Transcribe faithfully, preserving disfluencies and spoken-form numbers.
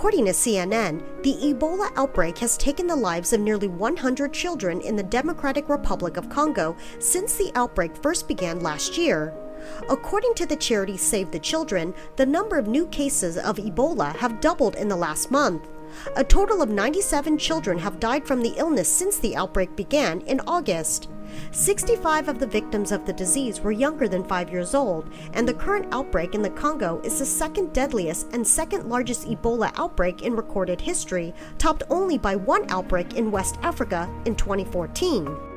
According to C N N, the Ebola outbreak has taken the lives of nearly one hundred children in the Democratic Republic of Congo since the outbreak first began last year. According to the charity Save the Children, the number of new cases of Ebola have doubled in the last month. A total of ninety-seven children have died from the illness since the outbreak began in August. sixty-five of the victims of the disease were younger than five years old, and the current outbreak in the Congo is the second deadliest and second largest Ebola outbreak in recorded history, topped only by one outbreak in West Africa in twenty fourteen.